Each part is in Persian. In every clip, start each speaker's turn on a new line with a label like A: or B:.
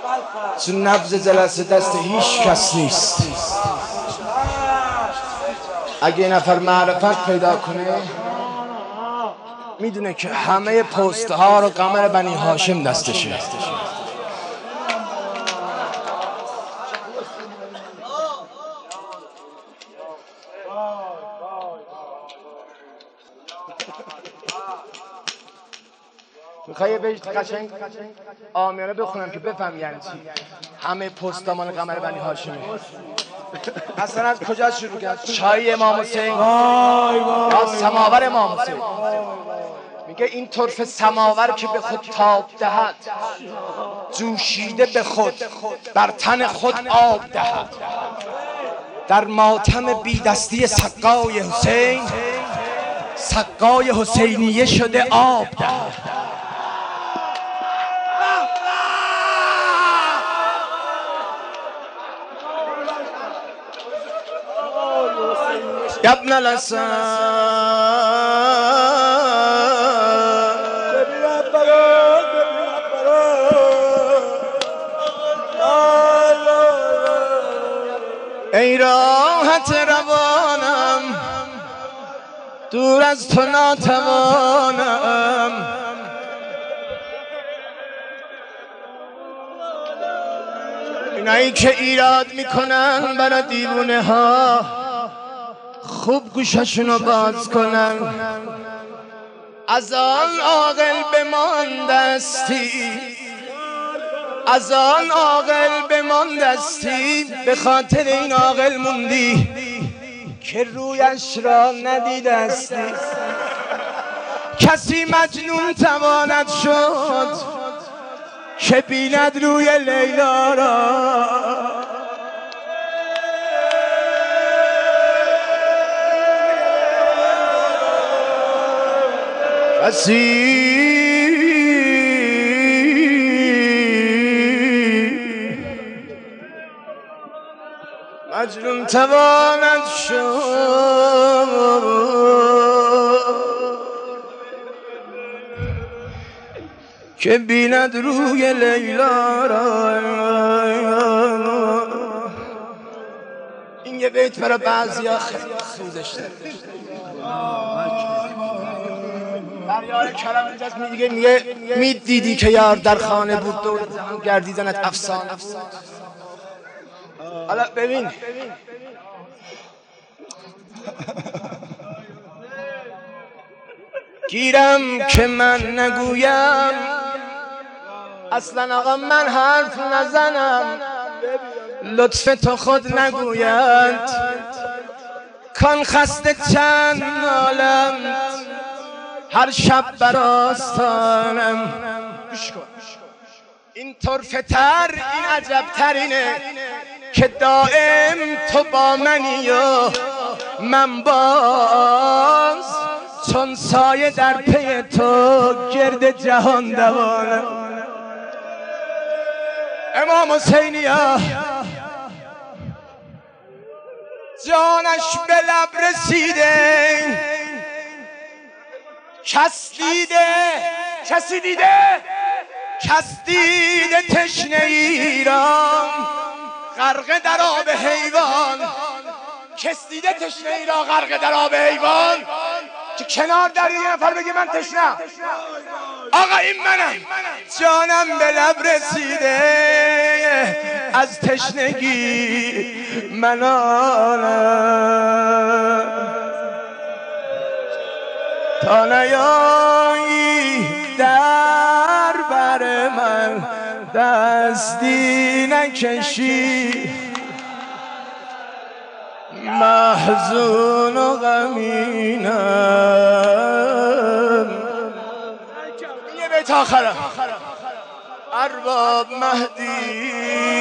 A: تو نبض جلسه دست هیچ کس نیست. اگه یه نفر معرفت پیدا کنه میدونه که همه پست ها رو قمر بنی هاشم دستشه. میخوای یه بیت قشنگ عامیانه بخونم که بفهم یعنی چی همه پست مال قمر بنی هاشمه. اصلا از کجا شروع کرد؟ چای امام حسین یا سماور امام حسین؟ میگه این طرف سماور که به خود تاب دهد، جوشیده به خود بر تن خود آب دهد، در ماتم بی دستی سقای حسین، سقای حسینیه شده آب دهد. یا ابن الحسن ای راحت روانم، دور از تو ناتوانم. اینایی که ایراد میکنن برای دیوونه ها خوب گوششونو باز کنن. از آن عاقل بماندستی، از آن عاقل بماندستی، به خاطر این عاقل موندی که رویش را ندیدستی. کسی مجنون تواند شد که بیند روی لیلا را. کسی مجنون تواند شد که بیند روی لیلا را. این یه بیت برای بعضیا خیلی سوزش داره. یار کرم اینجاست میگه میدیدی که یار در خانه بود دور جهان گردی زند افسانه. حالا ببین گیرم که من نگویم، اصلا آقا من حرف نزنم، لطف تو خود نگوید کان خسته چند نالم هر شب بر آستانم. این طرفه تر، این عجب ترینه که دائم تو با منی و من باز چون سایه در پی تو گرد جهان دوانم. امام حسینیا جانش به لب رسیده، کس دیده، کسی دیده، کس دیده تشنه ای را غرق در آب حیوان. کس دیده تشنه ای را غرق در آب حیوان که کنار در یه نفر بگه من تشنم. آقا این منم، جانم به لب رسیده از تشنگی منانم. تا نیایی در بر من دستی نکشی، محزون و غمینم. یه بیت آخرم ارباب مهدی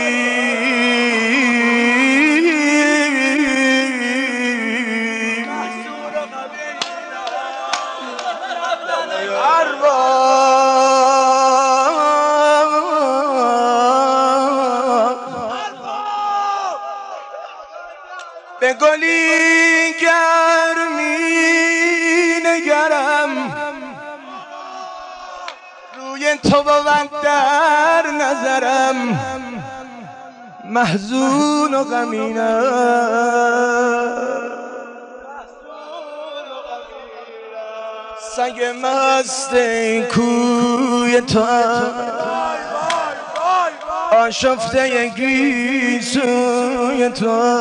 A: به گلی گرمی نگرم، روی تو بود در نظرم محزون و غمینم سگ مست این کوی تو آشفته گیسوی تو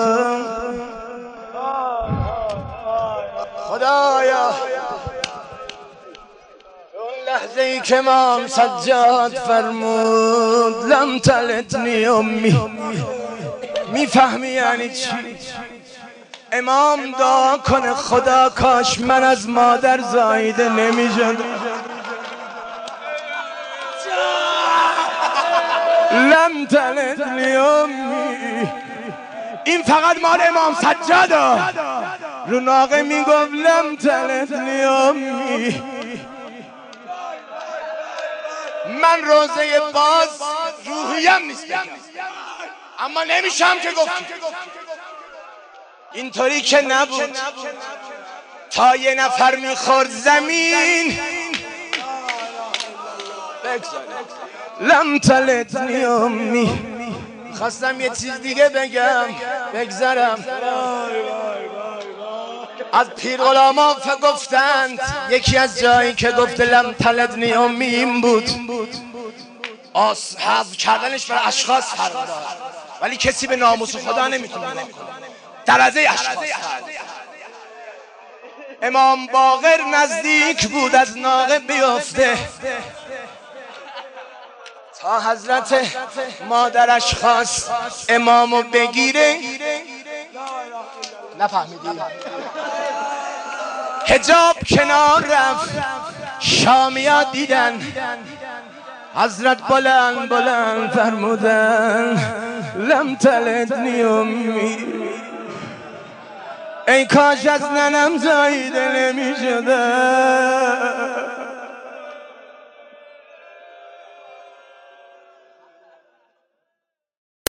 A: خدایا اون لحظه ای که امام سجاد فرمود لم تلدنی امی میفهمی یعنی چی؟ امام دعا کنه خدا کاش من از مادر زایده نمیشد لم تلدنی امی این فقط مال امام سجاده رو ناقه میگفت لم تلدنی امی من روزه باز روحیم نیست اما نمیشم که گفتی اینطوری که نبود تا یه نفر میخورد زمین لم تلدنی امی خواستم یه چیز دیگه بگم بگذرم از پیر غلاما گفتند یکی از جایی که گفت لم تلدنی امی این بود حذف کردنش برای اشخاص فرق داره ولی کسی به ناموس خدا نمیتونه درجه اشخاص امام باقر نزدیک بود از ناقه بیفته تا حضرت مادرش خواست امامو بگیره نفهمیدی حجاب کنار رفت شامیا دیدن حضرت بلند بلند فرمودن لم تلدنی امی ای کاش از ننم زایده نمی شده